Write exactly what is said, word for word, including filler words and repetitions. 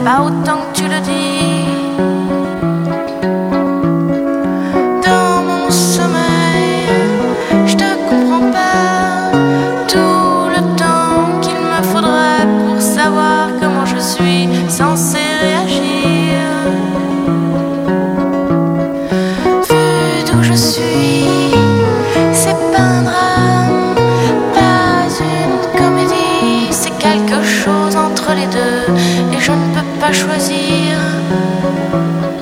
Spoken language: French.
pas autant que tu le dis. Dans mon sommeil, je te comprends pas. Tout le temps qu'il me faudrait pour savoir comment je suis censé réagir. Vu d'où je suis, c'est pas un drame, pas une comédie, c'est quelque chose entre les deux et je ne peux pas choisir.